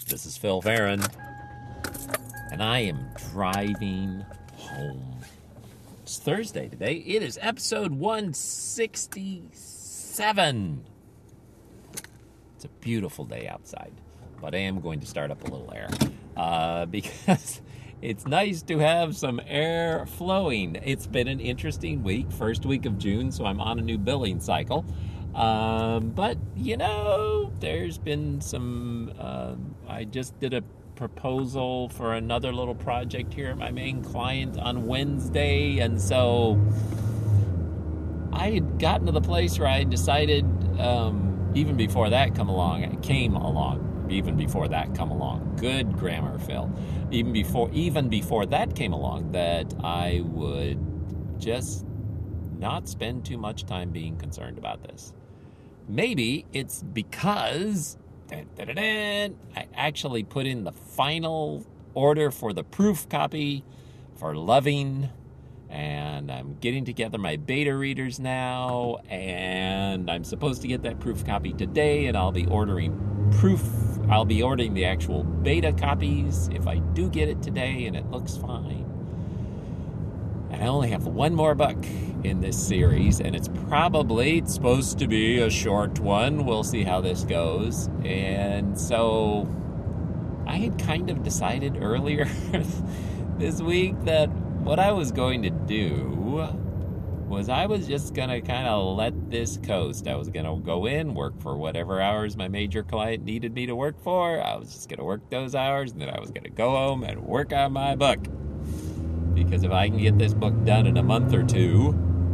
This is Phil Farron, and I am driving home. It's Thursday today. It is episode 167. It's a beautiful day outside, but I am going to start up a little air because it's nice to have some air flowing. It's been an interesting week, first week of June, so I'm on a new billing cycle. But, you know, there's been some, I just did a proposal for another little project here at my main client on Wednesday, and so I had gotten to the place where I decided, even before that came along, good grammar, Phil, even before that came along, that I would just not spend too much time being concerned about this. Maybe it's because I actually put in the final order for the proof copy for Loving, and I'm getting together my beta readers now, and I'm supposed to get that proof copy today, and I'll be ordering the actual beta copies if I do get it today, and it looks fine. And I only have one more book in this series, and it's supposed to be a short one. We'll see how this goes. And so I had kind of decided earlier this week that what I was going to do was I was just going to kind of let this coast. I was going to go in, work for whatever hours my major client needed me to work for. I was just going to work those hours, and then I was going to go home and work on my book. Because if I can get this book done in a month or two,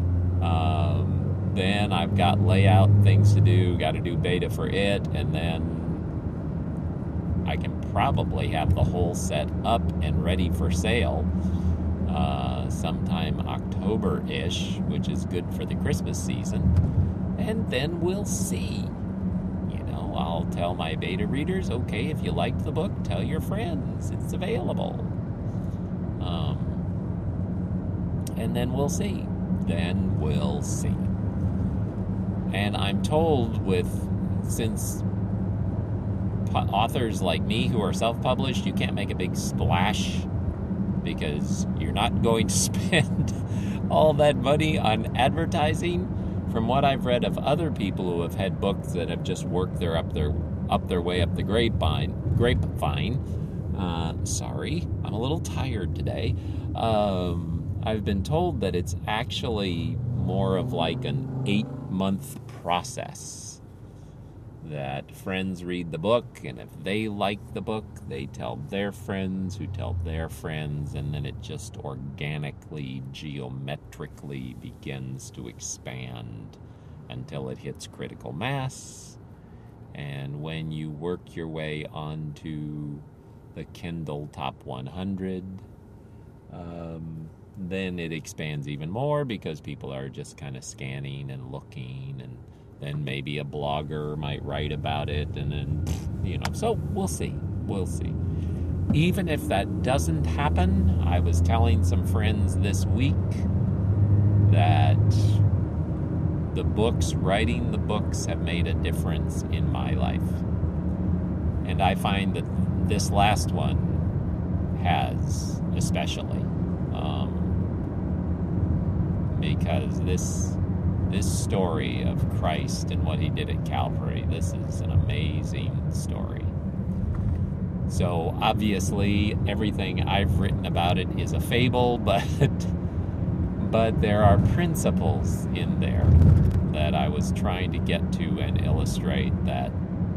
then I've got layout and things to do, got to do beta for it, and then I can probably have the whole set up and ready for sale sometime October-ish, which is good for the Christmas season. And then we'll see. You know, I'll tell my beta readers, okay, if you liked the book, tell your friends. It's available. And then we'll see. And I'm told since authors like me who are self-published, you can't make a big splash because you're not going to spend all that money on advertising. From what I've read of other people who have had books that have just worked their way up the grapevine. Sorry, I'm a little tired today. I've been told that it's actually more of like an 8-month process. That friends read the book, and if they like the book, they tell their friends who tell their friends, and then it just organically, geometrically begins to expand until it hits critical mass. And when you work your way onto the Kindle Top 100, then it expands even more because people are just kind of scanning and looking, and then maybe a blogger might write about it, and then, so we'll see. Even if that doesn't happen, I was telling some friends this week that writing the books have made a difference in my life. And I find that this last one has especially. Because this story of Christ and what he did at Calvary, this is an amazing story. So obviously everything I've written about it is a fable, but there are principles in there that I was trying to get to and illustrate that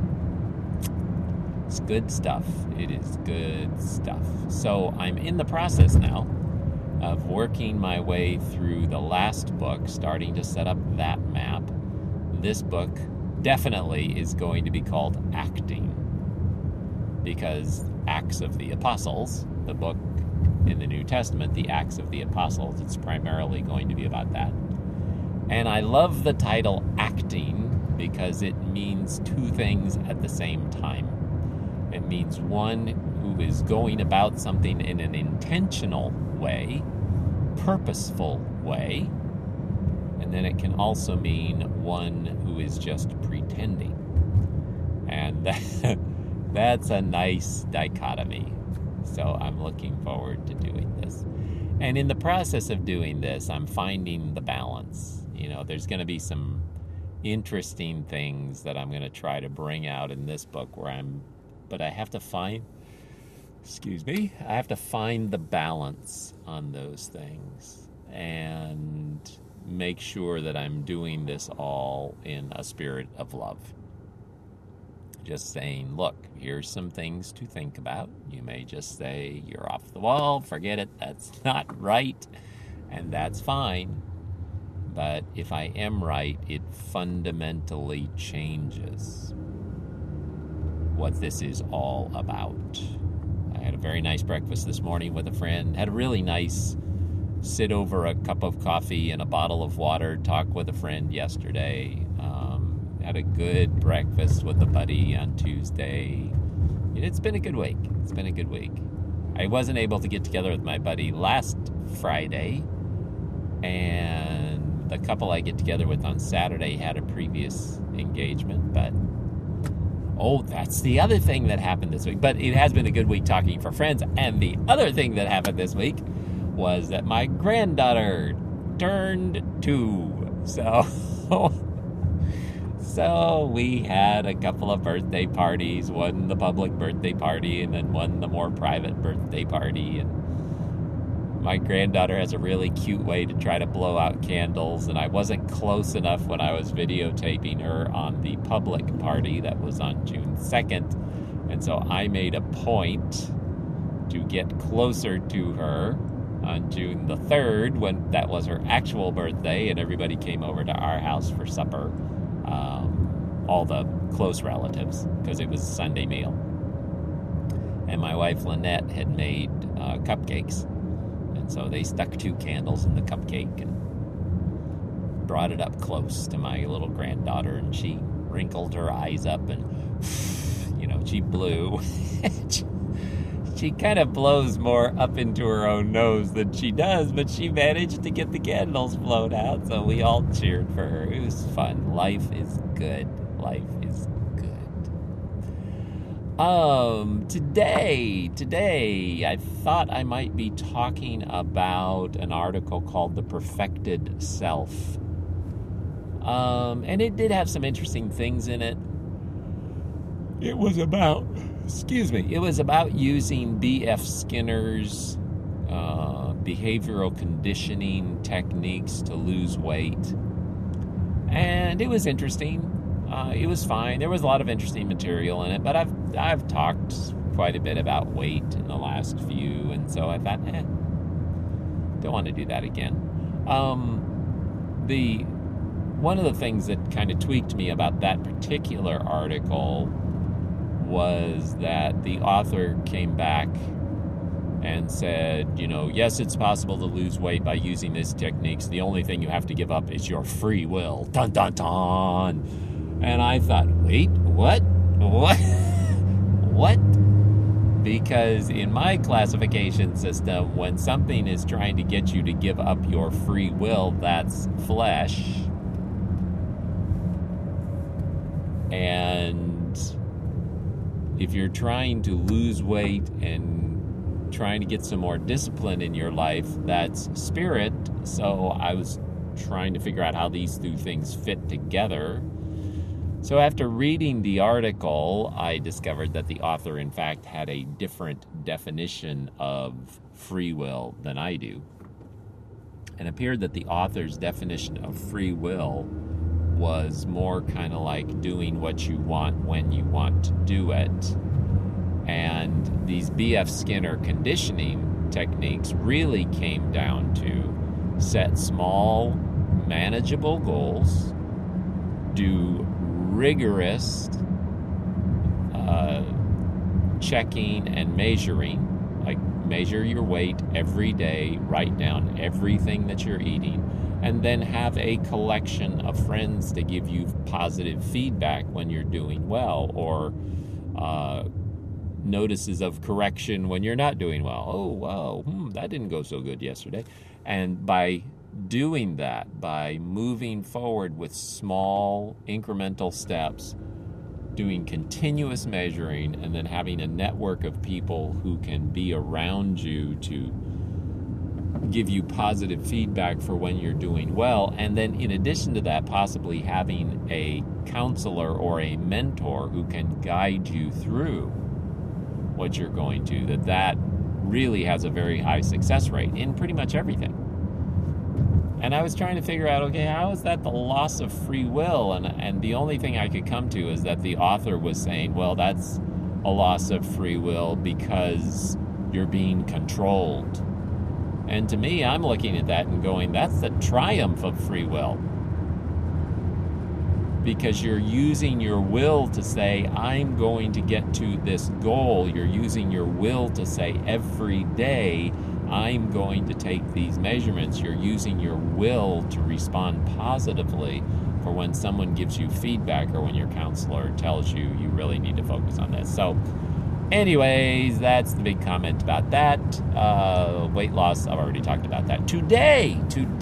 it's good stuff. It is good stuff. So I'm in the process now of working my way through the last book, starting to set up that map. This book definitely is going to be called Acting, because Acts of the Apostles, the book in the New Testament, the Acts of the Apostles, it's primarily going to be about that. And I love the title Acting because it means two things at the same time. It means one who is going about something in an intentional way, purposeful way, and then it can also mean one who is just pretending. And That's a nice dichotomy. So I'm looking forward to doing this. And in the process of doing this, I'm finding the balance. There's going to be some interesting things that I'm going to try to bring out in this book but I have to find, I have to find the balance on those things and make sure that I'm doing this all in a spirit of love. Just saying, look, here's some things to think about. You may just say, you're off the wall, forget it, that's not right, and that's fine. But if I am right, it fundamentally changes what this is all about. I had a very nice breakfast this morning with a friend, had a really nice sit over a cup of coffee and a bottle of water talk with a friend yesterday. Had a good breakfast with a buddy on Tuesday. It's been a good week. I wasn't able to get together with my buddy last Friday, and the couple I get together with on Saturday had a previous engagement, but that's the other thing that happened this week. But it has been a good week talking for friends, and the other thing that happened this week was that my granddaughter turned 2. So we had a couple of birthday parties, one the public birthday party and then one the more private birthday party. And my granddaughter has a really cute way to try to blow out candles, and I wasn't close enough when I was videotaping her on the public party that was on June 2nd. And so I made a point to get closer to her on June the 3rd, when that was her actual birthday, and everybody came over to our house for supper. All the close relatives, because it was a Sunday meal. And my wife Lynette had made cupcakes, and so they stuck 2 candles in the cupcake and brought it up close to my little granddaughter, and she wrinkled her eyes up and she blew. She kind of blows more up into her own nose than she does, but she managed to get the candles blown out, so we all cheered for her. It was fun. Life is good. Today, I thought I might be talking about an article called The Perfected Self. And it did have some interesting things in it. It was about using B.F. Skinner's behavioral conditioning techniques to lose weight. And it was interesting. It was fine. There was a lot of interesting material in it, but I've talked quite a bit about weight in the last few, and so I thought, don't want to do that again. One of the things that kind of tweaked me about that particular article was that the author came back and said, yes, it's possible to lose weight by using these techniques. The only thing you have to give up is your free will. Dun, dun, dun. And I thought, wait, what? What? Because in my classification system, when something is trying to get you to give up your free will, that's flesh. And if you're trying to lose weight and trying to get some more discipline in your life, that's spirit. So I was trying to figure out how these two things fit together. So after reading the article, I discovered that the author, in fact, had a different definition of free will than I do. And it appeared that the author's definition of free will was more kind of like doing what you want when you want to do it. And these B.F. Skinner conditioning techniques really came down to set small, manageable goals, do rigorous checking and measuring, like measure your weight every day, write down everything that you're eating, and then have a collection of friends to give you positive feedback when you're doing well, or notices of correction when you're not doing well. Oh, wow, that didn't go so good yesterday. And by doing that, by moving forward with small incremental steps, doing continuous measuring and then having a network of people who can be around you to give you positive feedback for when you're doing well, and then in addition to that, possibly having a counselor or a mentor who can guide you through what you're going to, that really has a very high success rate in pretty much everything. And I was trying to figure out, okay, how is that the loss of free will? And the only thing I could come to is that the author was saying, well, that's a loss of free will because you're being controlled. And to me, I'm looking at that and going, that's the triumph of free will. Because you're using your will to say, I'm going to get to this goal. You're using your will to say, every day, I'm going to take these measurements. You're using your will to respond positively for when someone gives you feedback or when your counselor tells you you really need to focus on this. So anyways, that's the big comment about that. Weight loss, I've already talked about that. Today.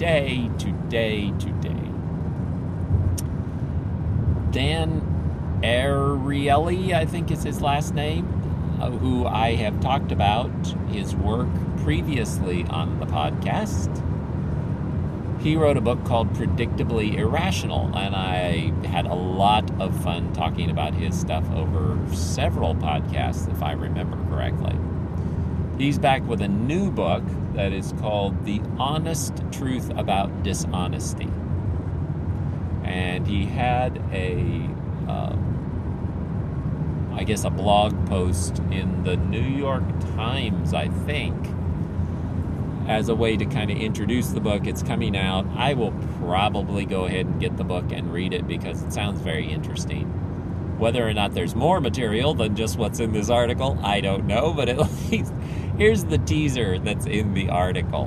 Dan Ariely, I think is his last name, who I have talked about his work previously on the podcast. He wrote a book called Predictably Irrational, and I had a lot of fun talking about his stuff over several podcasts, if I remember correctly. He's back with a new book that is called The Honest Truth About Dishonesty. And he had a blog post in the New York Times, I think, as a way to kind of introduce the book. It's coming out. I will probably go ahead and get the book and read it because it sounds very interesting. Whether or not there's more material than just what's in this article, I don't know, but at least here's the teaser that's in the article.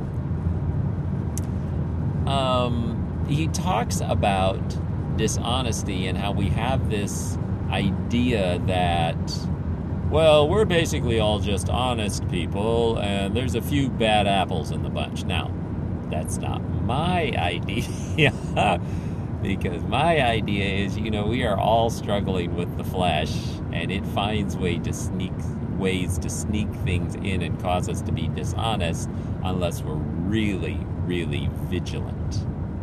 He talks about dishonesty and how we have this idea that, well, we're basically all just honest people, and there's a few bad apples in the bunch. Now, that's not my idea, because my idea is, we are all struggling with the flesh, and it finds ways to sneak things in and cause us to be dishonest unless we're really, really vigilant.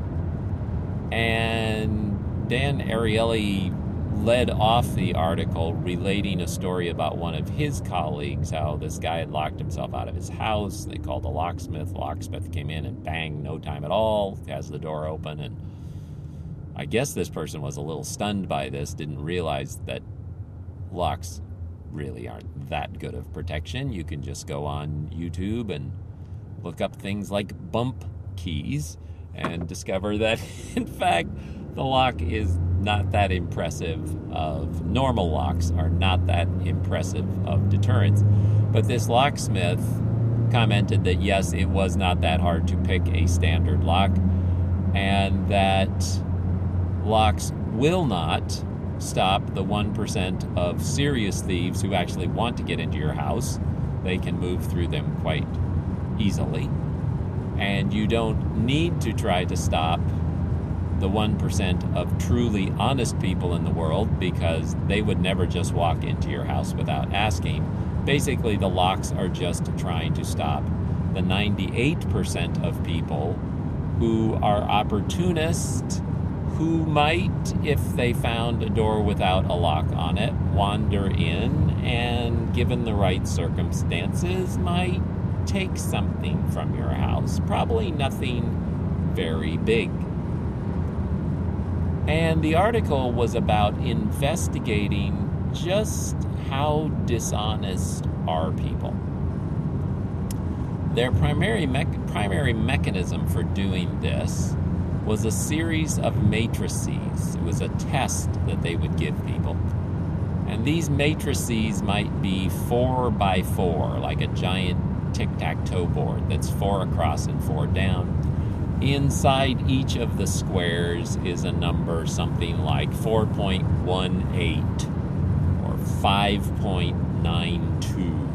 And Dan Ariely led off the article relating a story about one of his colleagues, how this guy had locked himself out of his house. They called a locksmith. The locksmith came in and bang, no time at all, has the door open. And I guess this person was a little stunned by this, didn't realize that locks really aren't that good of protection. You can just go on YouTube and look up things like bump keys and discover that, in fact, the lock is not that impressive normal locks are not that impressive of deterrence. But this locksmith commented that, yes, it was not that hard to pick a standard lock, and that locks will not stop the 1% of serious thieves who actually want to get into your house. They can move through them quite easily. And you don't need to try to stop the 1% of truly honest people in the world, because they would never just walk into your house without asking. Basically, the locks are just trying to stop the 98% of people who are opportunists, who might, if they found a door without a lock on it, wander in and, given the right circumstances, might take something from your house. Probably nothing very big. And the article was about investigating just how dishonest are people. Their primary mechanism for doing this was a series of matrices. It was a test that they would give people. And these matrices might be 4 by 4, like a giant tic-tac-toe board that's 4 across and 4 down. Inside each of the squares is a number, something like 4.18 or 5.92,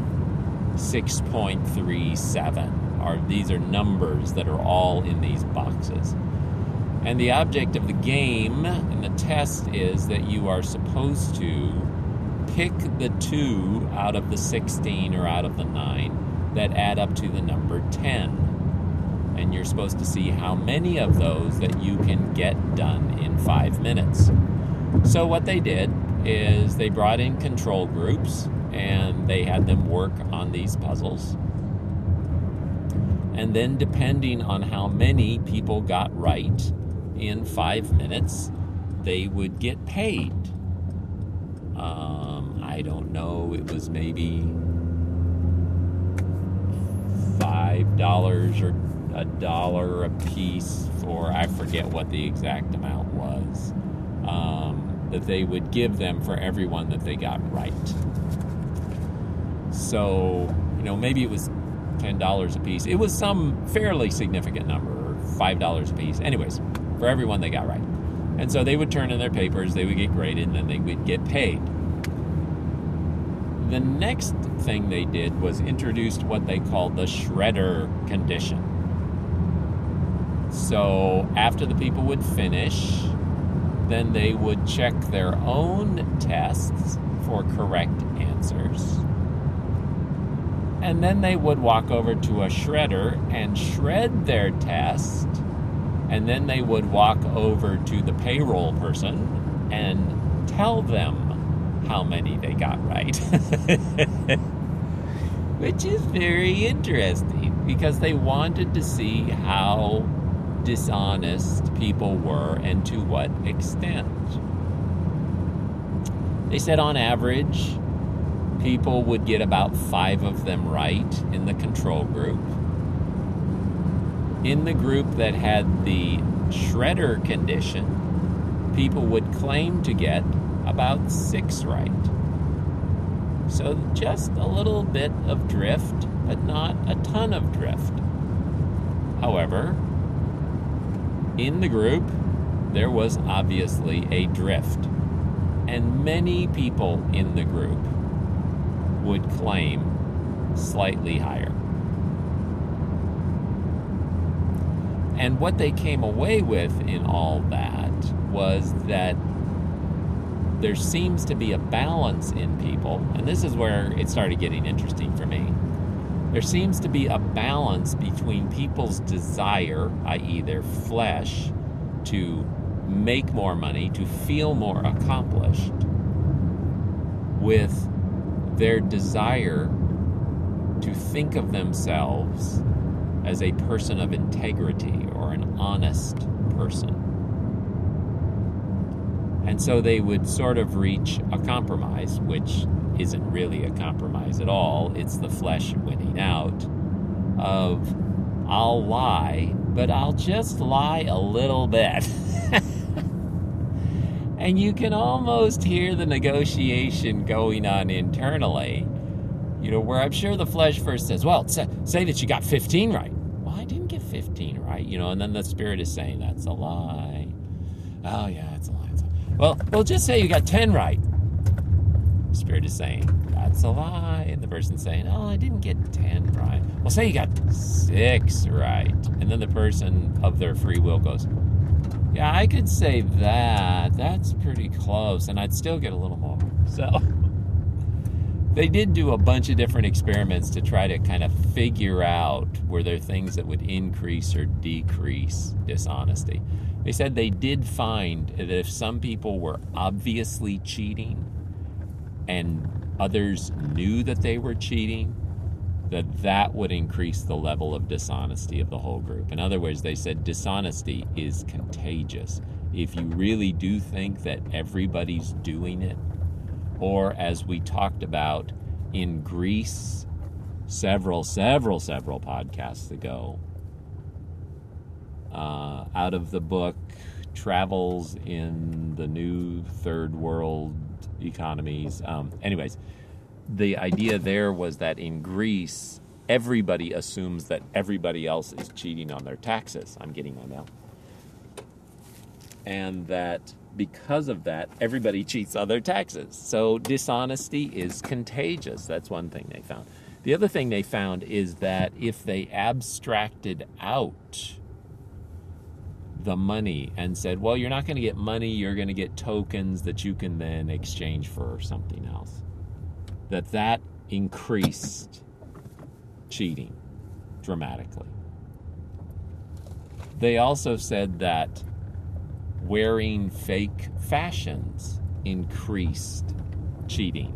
6.37. These are numbers that are all in these boxes. And the object of the game and the test is that you are supposed to pick the 2 out of the 16 or out of the 9 that add up to the number 10. And you're supposed to see how many of those that you can get done in 5 minutes. So what they did is they brought in control groups and they had them work on these puzzles. And then depending on how many people got right in 5 minutes, they would get paid. I don't know, it was maybe $5 or $1 a piece for, I forget what the exact amount was, that they would give them for everyone that they got right. So, maybe it was $10 a piece. It was some fairly significant number, $5 a piece. Anyways, for everyone they got right. And so they would turn in their papers, they would get graded, and then they would get paid. The next thing they did was introduced what they called the shredder condition. So after the people would finish, then they would check their own tests for correct answers. And then they would walk over to a shredder and shred their test. And then they would walk over to the payroll person and tell them how many they got right. Which is very interesting because they wanted to see how dishonest people were and to what extent. They said on average, people would get about 5 of them right in the control group. In the group that had the shredder condition, people would claim to get about 6 right. So just a little bit of drift, but not a ton of drift. However, in the group, there was obviously a drift. And many people in the group would claim slightly higher. And what they came away with in all that was that there seems to be a balance in people, and this is where it started getting interesting for me. There seems to be a balance between people's desire, i.e. their flesh, to make more money, to feel more accomplished, with their desire to think of themselves as a person of integrity or an honest person. And so they would sort of reach a compromise, which isn't really a compromise at all. It's the flesh winning out of, I'll lie, but I'll just lie a little bit. And you can almost hear the negotiation going on internally, where I'm sure the flesh first says, well, say that you got 15 right. Well, I didn't get 15 right, and then the spirit is saying, that's a lie. Oh, yeah, it's a lie. Well, just say you got 10 right. The spirit is saying, that's a lie. And the person's saying, oh, I didn't get 10 right. Well, say you got 6 right. And then the person of their free will goes, yeah, I could say that. That's pretty close. And I'd still get a little more. So they did do a bunch of different experiments to try to kind of figure out were there things that would increase or decrease dishonesty. They said they did find that if some people were obviously cheating and others knew that they were cheating, that would increase the level of dishonesty of the whole group. In other words, they said dishonesty is contagious. If you really do think that everybody's doing it, or as we talked about in Greece several podcasts ago, out of the book Travels in the New Third World Economies. Anyways, the idea there was that in Greece, everybody assumes that everybody else is cheating on their taxes. I'm getting my mail. And that because of that, everybody cheats on their taxes. So dishonesty is contagious. That's one thing they found. The other thing they found is that if they abstracted out the money and said, well, you're not going to get money, you're going to get tokens that you can then exchange for something else. That increased cheating dramatically. They also said that wearing fake fashions increased cheating.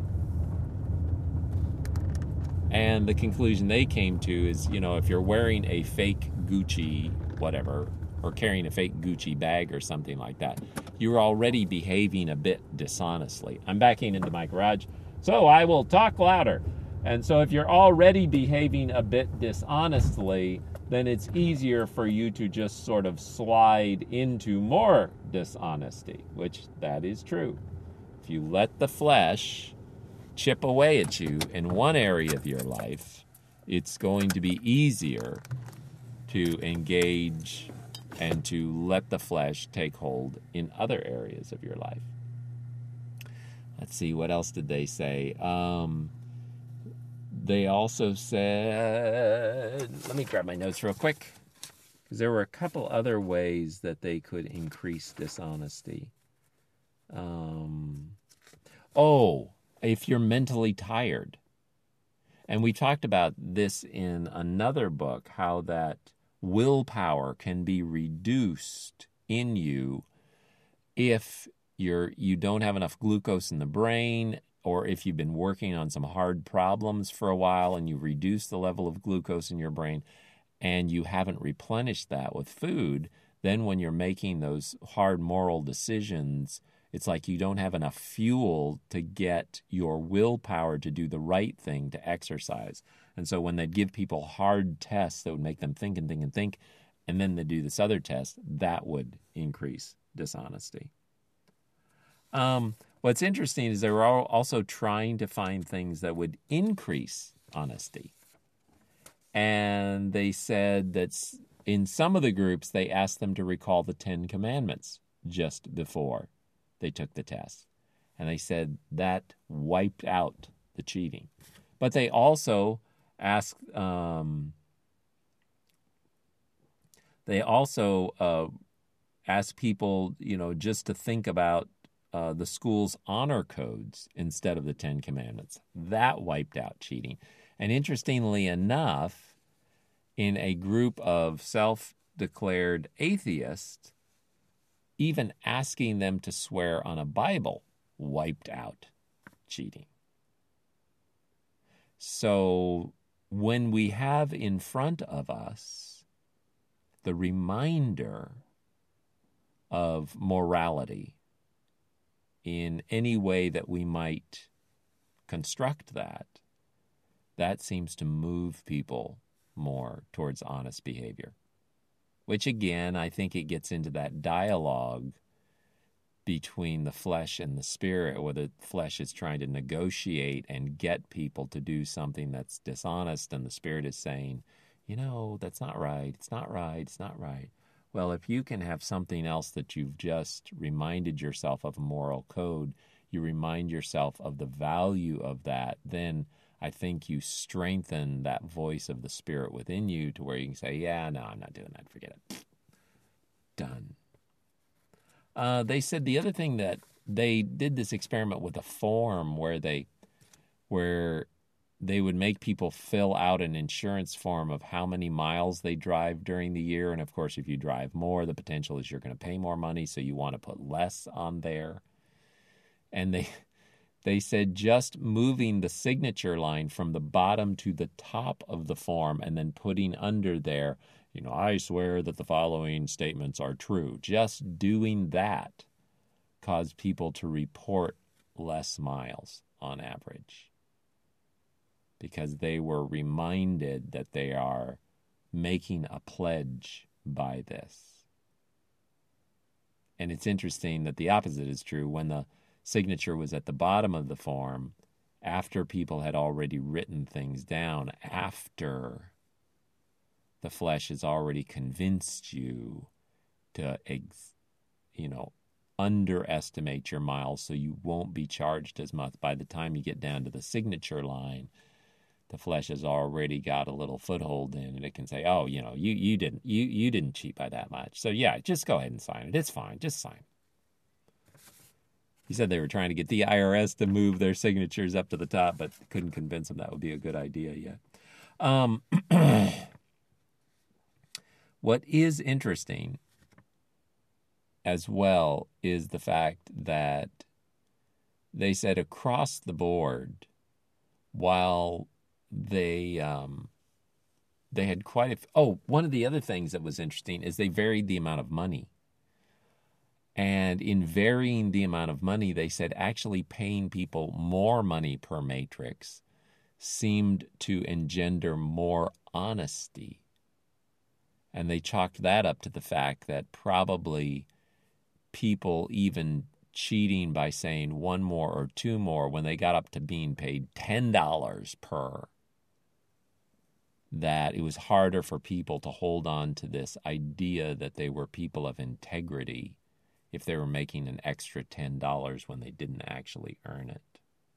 And the conclusion they came to is, if you're wearing a fake Gucci whatever, or carrying a fake Gucci bag or something like that, you're already behaving a bit dishonestly. I'm backing into my garage, so I will talk louder. And so if you're already behaving a bit dishonestly, then it's easier for you to just sort of slide into more dishonesty, which that is true. If you let the flesh chip away at you in one area of your life, it's going to be easier to engage and to let the flesh take hold in other areas of your life. Let's see, what else did they say? They also said, let me grab my notes real quick, because there were a couple other ways that they could increase dishonesty. If you're mentally tired. And we talked about this in another book, how that willpower can be reduced in you if you don't have enough glucose in the brain, or if you've been working on some hard problems for a while and you reduce the level of glucose in your brain and you haven't replenished that with food, then when you're making those hard moral decisions, it's like you don't have enough fuel to get your willpower to do the right thing, to exercise. And so when they'd give people hard tests that would make them think and think and think, and then they do this other test, that would increase dishonesty. What's interesting is they were also trying to find things that would increase honesty. And they said that in some of the groups, they asked them to recall the 10 Commandments just before they took the test. And they said that wiped out the cheating. But they also asked people, just to think about the school's honor codes instead of the 10 Commandments. That wiped out cheating. And interestingly enough, in a group of self-declared atheists, even asking them to swear on a Bible wiped out cheating. So when we have in front of us the reminder of morality in any way that we might construct that seems to move people more towards honest behavior. Which again, I think it gets into that dialogue between the flesh and the spirit, where the flesh is trying to negotiate and get people to do something that's dishonest, and the spirit is saying, that's not right, it's not right, it's not right. Well, if you can have something else that you've just reminded yourself of, a moral code, you remind yourself of the value of that, then I think you strengthen that voice of the spirit within you to where you can say, yeah, no, I'm not doing that, forget it. Done. They said the other thing, that they did this experiment with a form where they would make people fill out an insurance form of how many miles they drive during the year. And of course, if you drive more, the potential is you're going to pay more money, so you want to put less on there. And they said just moving the signature line from the bottom to the top of the form and then putting under there, I swear that the following statements are true. Just doing that caused people to report less miles on average, because they were reminded that they are making a pledge by this. And it's interesting that the opposite is true. When the signature was at the bottom of the form, after people had already written things down, after the flesh has already convinced you to underestimate your miles so you won't be charged as much, by the time you get down to the signature line, the flesh has already got a little foothold in, and it can say, "Oh, you didn't cheat by that much. So yeah, just go ahead and sign it. It's fine. Just sign." He said they were trying to get the IRS to move their signatures up to the top, but couldn't convince them that would be a good idea yet. What is interesting as well is the fact that they said across the board, while they had quite one of the other things that was interesting is they varied the amount of money. And in varying the amount of money, they said actually paying people more money per matrix seemed to engender more honesty. And they chalked that up to the fact that probably people even cheating by saying one more or two more when they got up to being paid $10 per, that it was harder for people to hold on to this idea that they were people of integrity if they were making an extra $10 when they didn't actually earn it.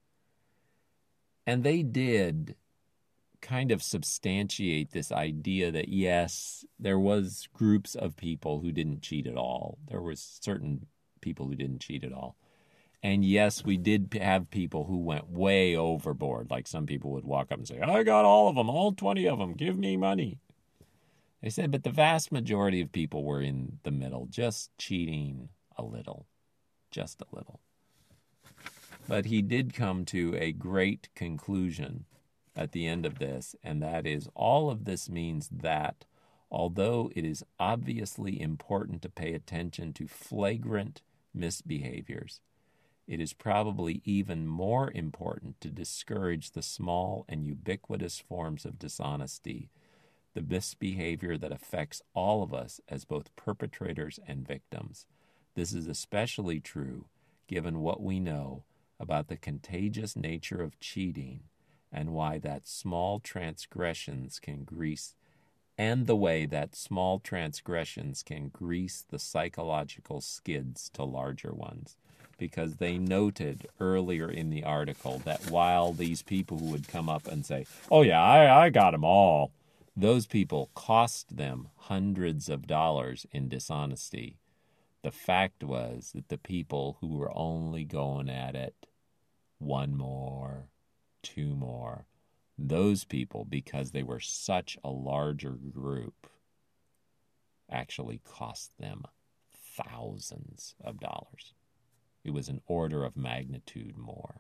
And they did kind of substantiate this idea that, yes, there was groups of people who didn't cheat at all. There was certain people who didn't cheat at all. And yes, we did have people who went way overboard. Like some people would walk up and say, "I got all of them, all 20 of them, give me money." They said, but the vast majority of people were in the middle, just cheating a little, just a little. But he did come to a great conclusion at the end of this, and that is all of this means that although it is obviously important to pay attention to flagrant misbehaviors, it is probably even more important to discourage the small and ubiquitous forms of dishonesty, the misbehavior that affects all of us as both perpetrators and victims. This is especially true given what we know about the contagious nature of cheating and why that small transgressions can grease, and the way that small transgressions can grease the psychological skids to larger ones. Because they noted earlier in the article that while these people who would come up and say, "Oh yeah, I got them all," those people cost them hundreds of dollars in dishonesty. The fact was that the people who were only going at it one more, two more, those people, because they were such a larger group, actually cost them thousands of dollars. It was an order of magnitude more.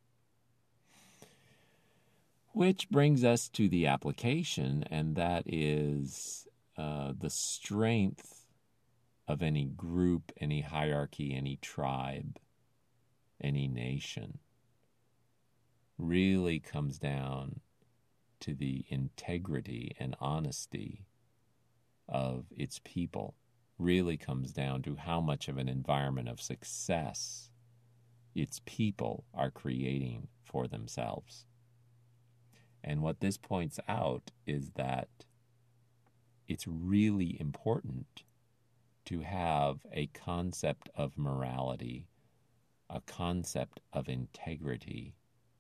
Which brings us to the application, and that is the strength of any group, any hierarchy, any tribe, any nation really comes down to the integrity and honesty of its people. Really comes down to how much of an environment of success its people are creating for themselves. And what this points out is that it's really important to have a concept of morality, a concept of integrity,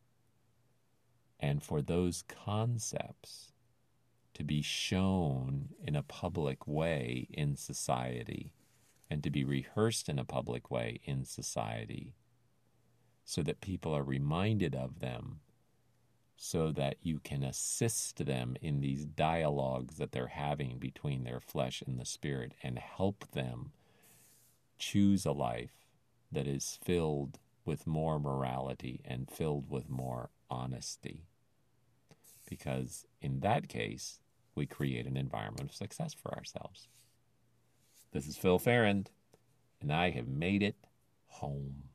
and for those concepts to be shown in a public way in society and to be rehearsed in a public way in society so that people are reminded of them, so that you can assist them in these dialogues that they're having between their flesh and the spirit and help them choose a life that is filled with more morality and filled with more honesty. Because in that case, we create an environment of success for ourselves. This is Phil Farrand, and I have made it home.